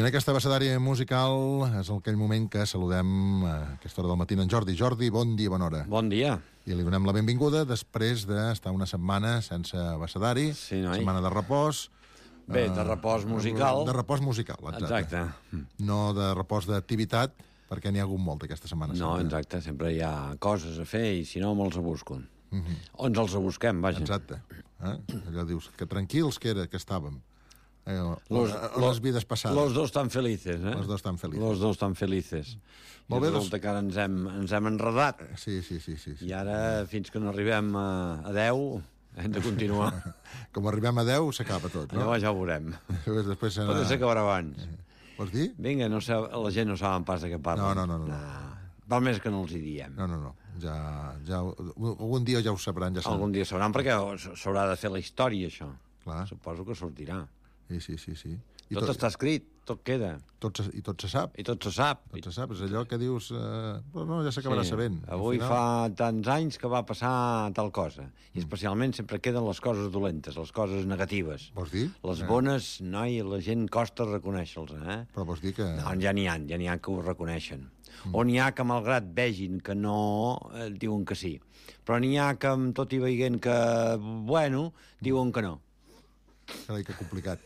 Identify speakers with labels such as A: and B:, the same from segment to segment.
A: en aquesta abecedària musical és aquell moment que saludem a aquesta hora del matí en Jordi. Jordi, bon dia, bona hora.
B: Bon dia.
A: I li donem la benvinguda després d'estar una setmana sense abecedari,
B: Sí, noi.
A: setmana de repòs.
B: Bé, de repòs musical.
A: De repòs musical, exacte. No de repòs d'activitat, perquè n'hi ha hagut molt aquesta setmana.
B: No, exacte, sempre hi ha coses a fer i si no me'ls busco. O ens els busquem, vaja.
A: Exacte. Allò dius, que tranquils que estàvem.
B: Los
A: vides passades.
B: Los dos tan felices, eh?
A: Los dos tan felices.
B: Los dos tan felices.
A: Molt bé,
B: resulta que ara ens hem enredat.
A: Sí.
B: I ara, fins que no arribem a 10, hem de continuar.
A: Com arribem a 10, s'acaba tot, no?
B: Llavors ja ho veurem.
A: Després
B: Potser s'acabarà abans.
A: Vols dir?
B: Vinga, no sé, la gent no saben pas de què parlen.
A: No.
B: Val més que no els hi diem.
A: No. Ja, algun dia ja ho sabran.
B: Algun dia sabran, perquè s'haurà de fer la història, això.
A: Clar.
B: Suposo que sortirà.
A: Sí.
B: Tot està escrit, tot queda.
A: I tot se sap.
B: I tot se sap.
A: Tot se sap, és allò que dius... no, ja s'acabarà sabent.
B: Avui fa tants anys que va passar tal cosa. I especialment sempre queden les coses dolentes, les coses negatives.
A: Vols dir?
B: Les bones, noi, la gent costa reconèixer-los, eh?
A: Però vols dir que...
B: No, ja n'hi ha que ho reconeixen. O n'hi ha que, malgrat vegin que no, diuen que sí. Però n'hi ha que, tot i veient que, bueno, diuen que no.
A: Carai, que complicat.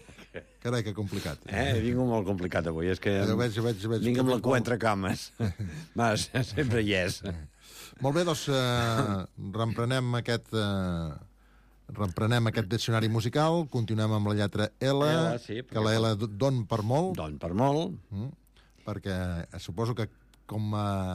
B: Vinc molt complicat avui. És que vinc amb la cua entre cames. Va, sempre hi és.
A: Molt bé, doncs reprenem aquest diccionari musical, continuem amb la lletra L,
B: sí,
A: que la L don per molt.
B: Don per molt.
A: Perquè suposo que com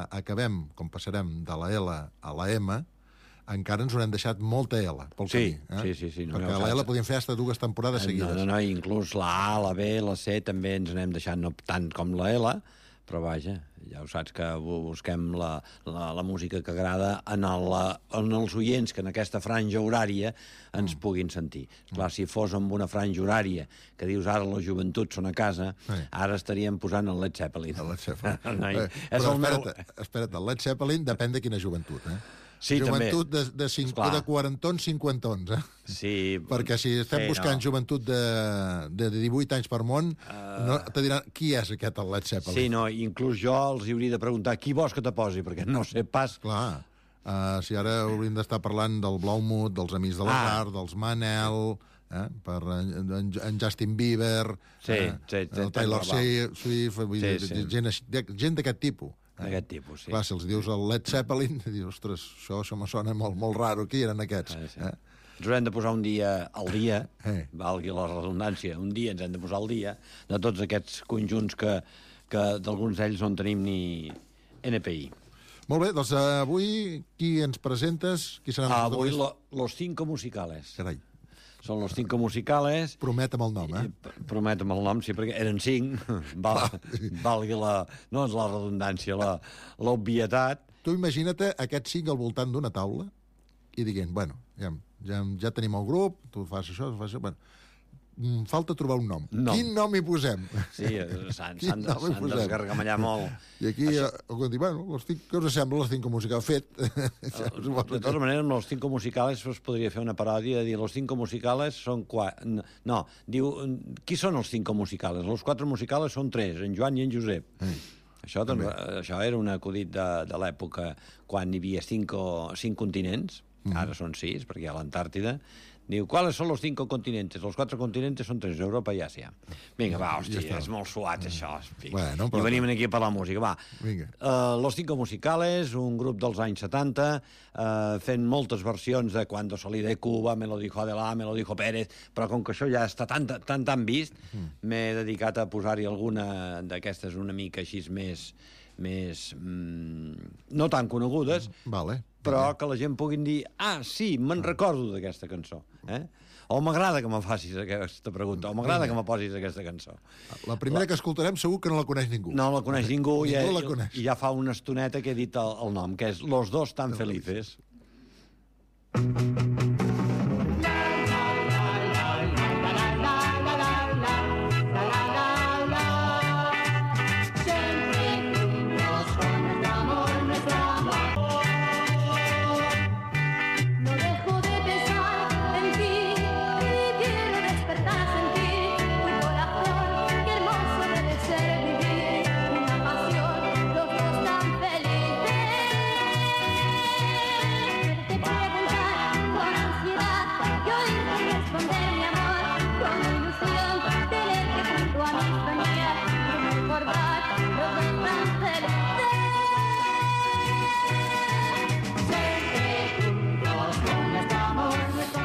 A: passarem de la L a la M, encara ens haurem deixat molta L pel camí.
B: Sí.
A: Perquè la L podíem fer fins 2 temporades seguides.
B: No, inclús la A, la B, la C també ens n'hem deixat, no tant com la L, però vaja, ja ho saps que busquem la música que agrada en els oients que en aquesta franja horària ens puguin sentir. Clar, si fos amb una franja horària que dius ara la joventut són a casa, ara estaríem posant el Led Zeppelin.
A: El Led Zeppelin.
B: Però
A: espera't, el Led Zeppelin depèn de quina joventut,
B: Sí,
A: joventut de quarantons, cinquantons,
B: Sí.
A: Perquè si estem buscant joventut de 18 anys per món, te diran, qui és aquest, el Led Zeppelin?
B: Sí, no, inclús jo els hauria de preguntar qui vols que te posi, perquè no sé pas...
A: Clar, si ara hauríem d'estar parlant del Blaumood, dels Amics de l'Art, dels Manel, per en Justin Bieber, el Taylor Swift, gent d'aquest tipus.
B: D'aquest tipus, sí.
A: Clar, si els dius el Led Zeppelin, dius, ostres, això me sona molt raro, qui eren aquests?
B: Sí. Ens haurem de posar un dia al dia, valgui la redundància, un dia ens hem de posar al dia de tots aquests conjunts que d'alguns d'ells no en tenim ni NPI.
A: Molt bé, doncs avui qui ens presentes? Qui seran els
B: avui los cinco musicales.
A: Carai.
B: Són los cinco musicales.
A: Promet amb el nom,
B: Promet amb el nom, sí, perquè eren 5. Valgui la redundància, l'obvietat.
A: Tu imagina't aquests 5 al voltant d'una taula i dient, bueno, ja tenim el grup, tu fas això, bueno, falta trobar un nom. Quin nom hi posem?
B: Sí, s'han d'esgargamellar molt.
A: I aquí, bueno, què us sembla les 5 musicals? Fet.
B: De totes maneres, amb los 5 musicales es podria fer una paròdia de dir los 5 musicales són... No, diu, qui són els 5 musicales? Los 4 musicales són 3, en Joan i en Josep. Això era un acudit de l'època quan hi havia 5 continents, ara són 6, perquè hi ha l'Antàrtida. Diu, ¿cuáles son los 5 continentes? Los 4 continentes son 3, Europa i Àsia. Vinga, va, hòstia, és molt suat, això.
A: Bueno,
B: i venim aquí a parlar de música, va.
A: Vinga.
B: Los Cinco Musicales, un grup dels anys 70, fent moltes versions de Cuando salí de Cuba, me lo dijo Adela, me lo dijo Pérez, però com que això ja està tan vist, m'he dedicat a posar-hi alguna d'aquestes una mica així més no tan conegudes, però que la gent puguin dir, sí, me'n recordo d'aquesta cançó. O m'agrada que me facis aquesta pregunta, o m'agrada que me posis aquesta cançó.
A: La primera que escoltarem segur que no la coneix ningú.
B: No la coneix ningú, i
A: coneix.
B: Ja fa una estoneta que he dit el nom, que és Los dos tan felices.
C: Ser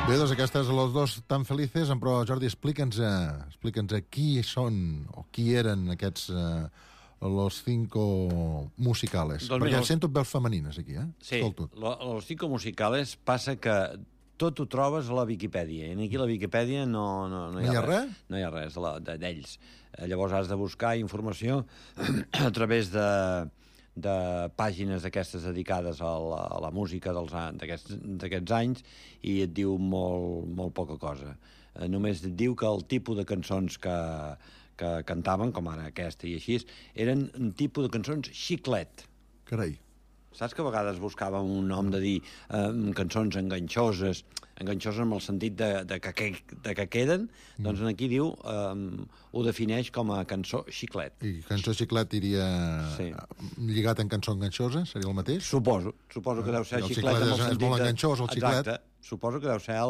A: Bé, doncs aquestes Los Dos Tan Felices, però Jordi, explica'ns qui són o qui eren aquests Los Cinco Musicales.
B: Doncs
A: perquè sento veus femenines aquí,
B: Sí, Los Cinco Musicales passa que tot ho trobes a la Viquipèdia, i aquí a la Viquipèdia no hi ha res. No hi ha res d'ells. Llavors has de buscar informació a través de pàgines d'aquestes dedicades a la música d'aquests anys, i et diu molt poca cosa. Només et diu que el tipus de cançons que cantaven, com ara aquesta i així, eren un tipus de cançons xiclet.
A: Carai.
B: Saps que a vegades buscàvem un nom de dir cançons enganxoses en el sentit de que queden? Doncs aquí diu, ho defineix com a cançó xiclet.
A: I cançó xiclet diria lligat en cançó enganxosa? Seria el mateix?
B: Suposo que deu ser xiclet en el sentit de...
A: És molt enganxós, el xiclet.
B: Exacte, suposo que deu ser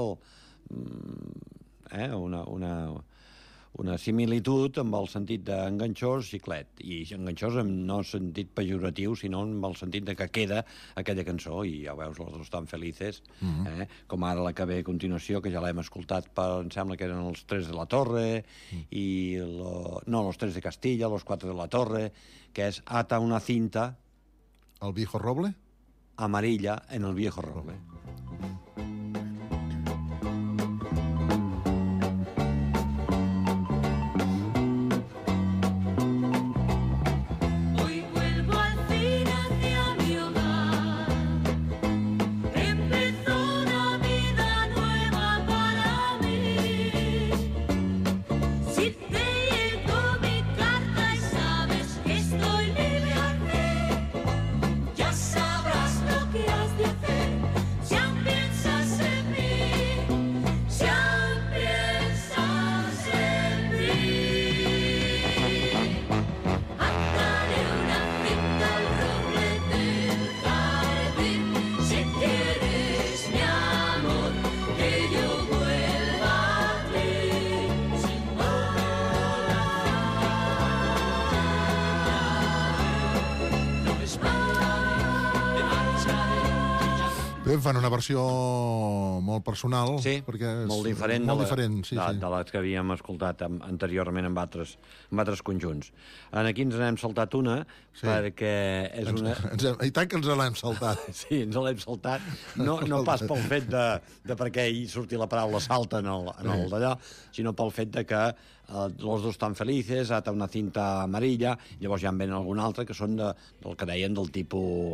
B: una similitud amb el sentit d'enganxós, xiclet. I enganxós no en sentit pejoratiu, sinó en el sentit de que queda aquella cançó, i ja veus, Los Dos Tan Felices, com ara la que ve a continuació, que ja l'hem escoltat, em sembla que eren els Tres de la Torre, los Tres de Castilla, los Cuatro de la Torre, que és Ata una cinta...
A: El Viejo Roble?
B: Amarilla en el Viejo Roble.
A: Fan una versió molt personal.
B: Sí,
A: perquè
B: molt diferent,
A: de
B: les que havíem escoltat anteriorment amb altres conjunts. Aquí ens n'hem saltat una, perquè és una...
A: I tant que ens l'hem saltat.
B: Sí, ens l'hem saltat. No pas pel fet de perquè hi surti la paraula salta en el d'allò, sinó pel fet de que Los Dos Tan Felices, Ata una cinta amarilla, llavors ja en venen algun altre que són del que deien del tipus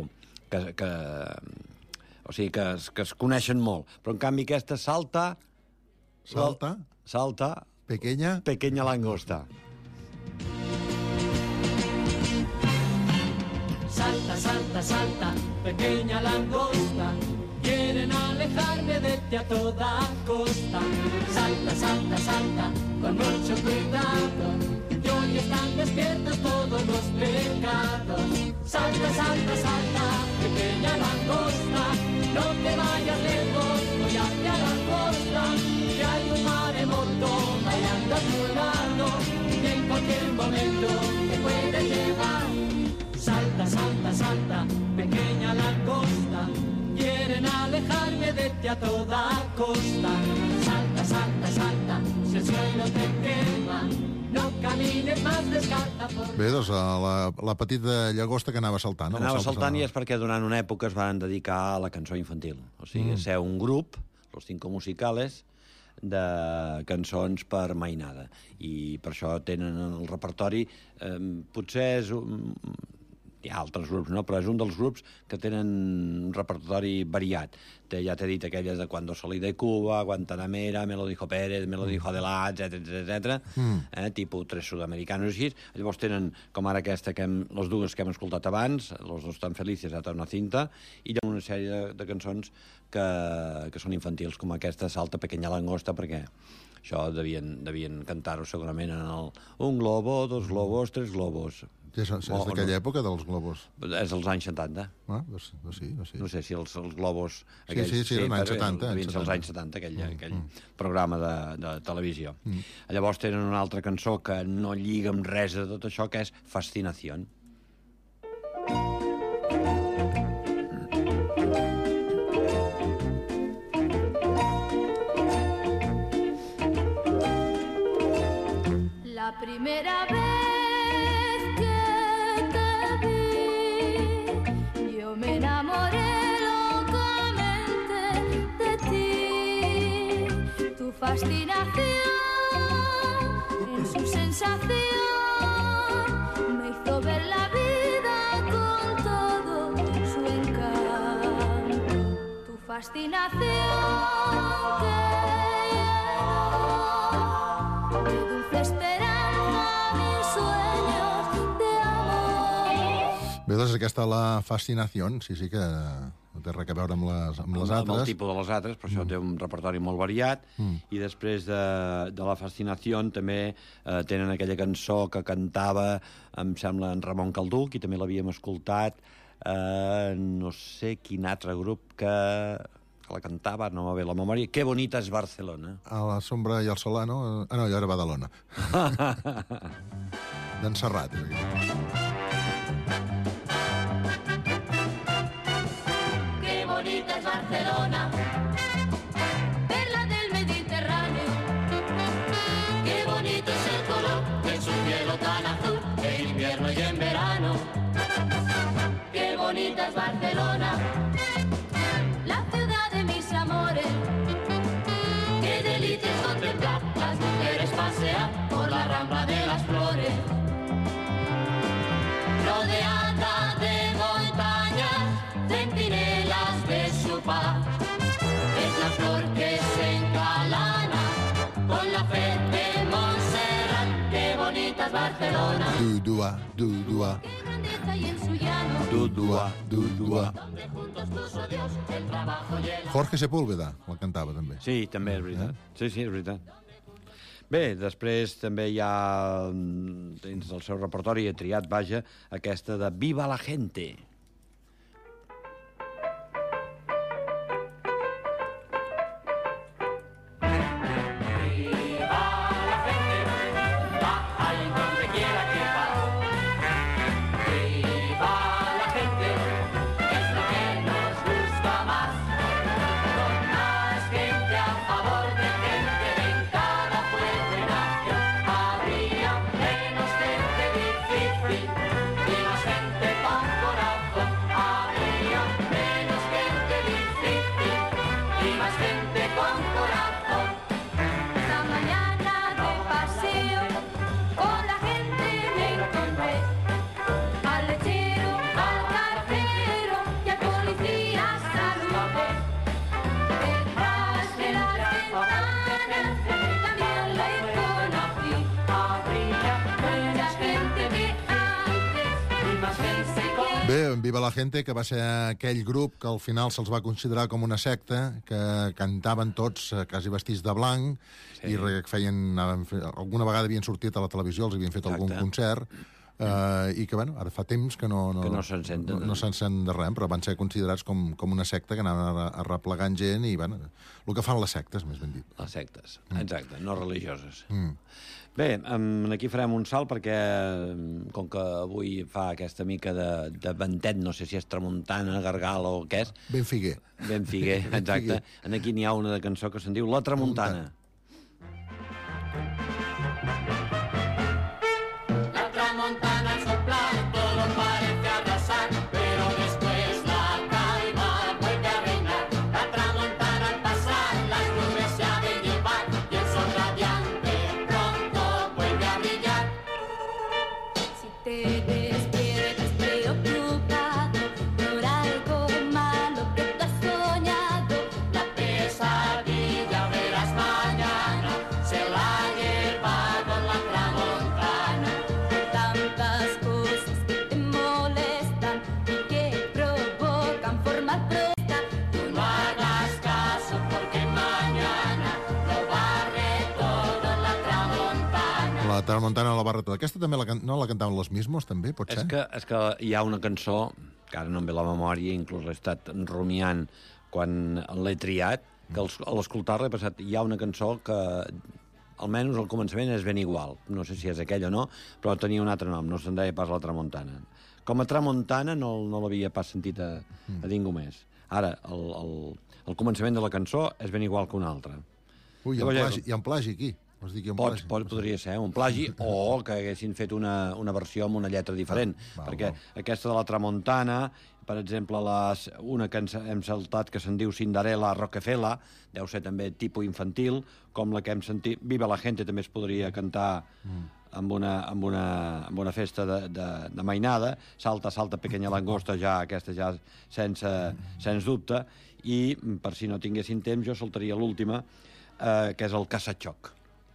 B: o sigui, que es coneixen molt. Però, en canvi, aquesta salta... Salta... Pequeña langosta.
C: Salta, salta, salta, pequeña langosta, quieren alejarme de ti a toda costa. Salta, salta, salta, con mucho cuidado, y hoy están despiertos todos los pecados. Salta, salta, salta, pequeña langosta, no te vayas lejos, voy hacia la costa, que hay un maremoto bailando a tu lado, y en cualquier momento te puede llevar. Salta, salta, salta, pequeña langosta, quieren alejarme de ti a toda costa. Salta, salta, salta, si el suelo te quema, no camines más descalza por...
A: Bé, doncs la petita llagosta que anava saltant.
B: Anava saltant i és perquè durant una època es van dedicar a la cançó infantil. O sigui, ser un grup, Los Cinco Musicales, de cançons per mainada. I per això tenen el repertori... Potser és... Hi ha altres grups, no? Però és un dels grups que tenen un repertori variat. Ja t'he dit aquelles de Cuando salí de Cuba, Guantanamera, Me lo dijo Pérez, Me lo dijo Adela, etc. Tipus Tres Sudamericanos així. Llavors tenen, com ara aquesta, les dues que hem escoltat abans, Los Dos Tan Felices, Ata una cinta, i hi ha una sèrie de cançons que són infantils, com aquesta Salta, Pequeña Langosta, perquè això devien cantar-ho segurament en el Un globo, dos globos, tres globos.
A: És d'aquella època, dels globus?
B: És dels anys 70.
A: Doncs sí.
B: No sé si els globus...
A: Sí, eren anys 70.
B: Els anys 70, aquell programa de televisió. Llavors tenen una altra cançó que no lliga amb res de tot això, que és Fascinación.
D: primera vez que te vi, yo me enamoré locamente de ti. Tu fascinación en su sensación me hizo ver la vida con todo su encanto. Tu fascinación que llenó de dulce esperanza mis sueños de amor.
A: Bé, doncs aquesta la fascinació, sí que no té res a veure amb les altres.
B: Amb el tipus de les altres, per això té un repertori molt variat, i després de la fascinació també tenen aquella cançó que cantava, em sembla, en Ramon Calduc, i també l'havíem escoltat, no sé quin altre grup que la cantava, no va bé la memòria, Que bonita és Barcelona.
A: A la sombra i el Solano... Ah, no, allò era Badalona. D'en Serrat.
D: Qué bonita es Barcelona, perla del Mediterráneo. Qué bonito es el color de su cielo tan azul, en invierno y en verano. Qué bonita es Barcelona, la ciudad de mis amores. Qué delicia es contemplar las mujeres pasear por la rambla de las flores. Rodeada de montañas, centinelas de su paz. Es la flor que se encalana con la fe de Montserrat. Qué bonita es Barcelona.
A: Dudua, dudua.
D: Qué grandeza y en su llano.
A: Dudua, dudua.
D: Donde juntos puso Dios el trabajo y el...
A: Jorge Sepúlveda la cantava, també.
B: Sí, també és veritat. Sí, és veritat. Bé, després també hi ha, dins del seu repertori, he triat, vaja, aquesta de Viva la gente.
A: Bé, Viva la Gente, que va ser aquell grup que al final se'ls va considerar com una secta, que cantaven tots quasi vestits de blanc, sí. I feien, alguna vegada havien sortit a la televisió, els havien fet algun concert, i que, bueno, ara fa temps que no
B: se'n senten.
A: No se'n sent de res, però van ser considerats com una secta que anaven arreplegant gent i, bueno, el que fan les sectes, més ben dit.
B: Les sectes, exacte, no religioses. Bé, aquí farem un salt perquè, com que avui fa aquesta mica de ventet, no sé si és tramuntana, gargal o què és...
A: Ben figuer.
B: Ben figuer, exacte. Aquí n'hi ha una cançó que se'n diu La Tramuntana.
D: La tramontana al soplar todo parece arrasar, pero después la calma vuelve a reinar. La tramontana al pasar las nubes se ha de llevar y el sol radiante pronto vuelve a brillar. Si te despiertas preocupado por algo malo que tú has soñado, la pesadilla verás mañana se la ha llevado la tramontana. Tantas cosas que te molestan y que provocan forma presta, tú no hagas caso porque mañana lo barre todo la tramontana.
A: La Tramuntana la barra tota. Aquesta també no la cantaven los mismos, també, pot ser?
B: És que hi ha una cançó, que ara no em ve la memòria, inclús l'he estat rumiant quan l'he triat, que a l'escoltar-la he pensat, hi ha una cançó que almenys al començament és ben igual. No sé si és aquella o no, però tenia un altre nom, no se'n deia pas La Tramuntana. Com a Tramuntana no l'havia pas sentit a ningú més. Ara, el començament de la cançó és ben igual que una altra.
A: Ui, hi ha un plagi aquí. Vols dir que un plagi?
B: Podria ser un plagi, o que haguessin fet una versió amb una lletra diferent, perquè aquesta de la Tramontana, per exemple, una que hem saltat que se'n diu Cinderella Rockefeller, deu ser també tipus infantil, com la que hem sentit Viva la Gente també es podria cantar amb una festa de mainada, Salta, salta, pequeña langosta, aquesta ja sens dubte, i per si no tinguessin temps jo saltaria l'última, que és el Caçatxoc.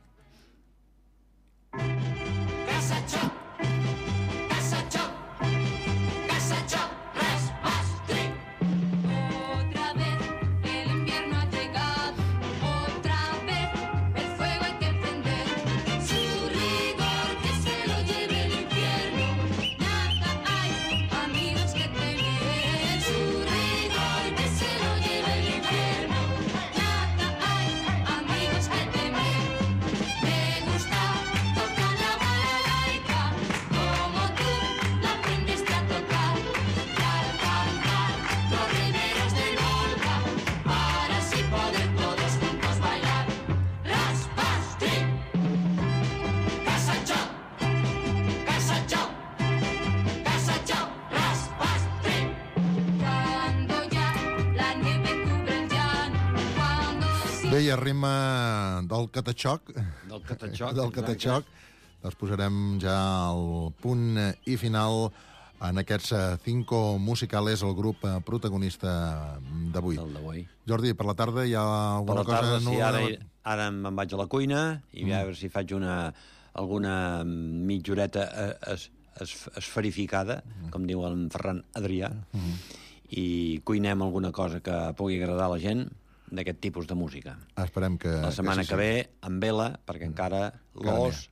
D: Caçatxoc, caçatxoc, caçatxoc, res más tric.
E: Otra vez el invierno ha llegado, otra vez el fuego hay que encender. Su rigor que se lo lleve el infierno, nada hay, amigos que temer. Su rigor que se lo lleve el infierno, nada hay, amigos que temer. Me gusta tocar la balalaika, como tú la aprendiste a tocar, y al cantar los riberos del Volga, para así poder todos juntos bailar.
D: Raspas, tric. Caçatxoc, caçatxoc, caçatxoc, raspas, tric.
E: Cuando ya la nieve cubre el llano, cuando sí.
A: Bé, i a ritme del Catatxoc,
B: Del
A: Catatxoc, doncs posarem ja el punt i final en aquests Cinco Musicales, el grup protagonista d'avui.
B: Del d'avui.
A: Jordi, per la tarda hi ha
B: Per
A: alguna
B: la tarda,
A: cosa
B: sí,
A: nova?
B: ara me'n vaig a la cuina i a veure si faig alguna mitja horeta esferificada, com diu en Ferran Adrià, i cuinem alguna cosa que pugui agradar a la gent d'aquest tipus de música.
A: Esperem que...
B: La setmana que ve, amb vela, perquè encara los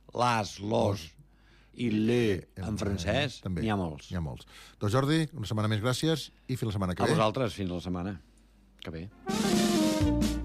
B: i le en francès
A: també
B: n'hi ha molts.
A: N'hi ha molts. Doncs Jordi, una setmana més gràcies i fins la setmana que ve.
B: A vosaltres, fins la setmana que ve.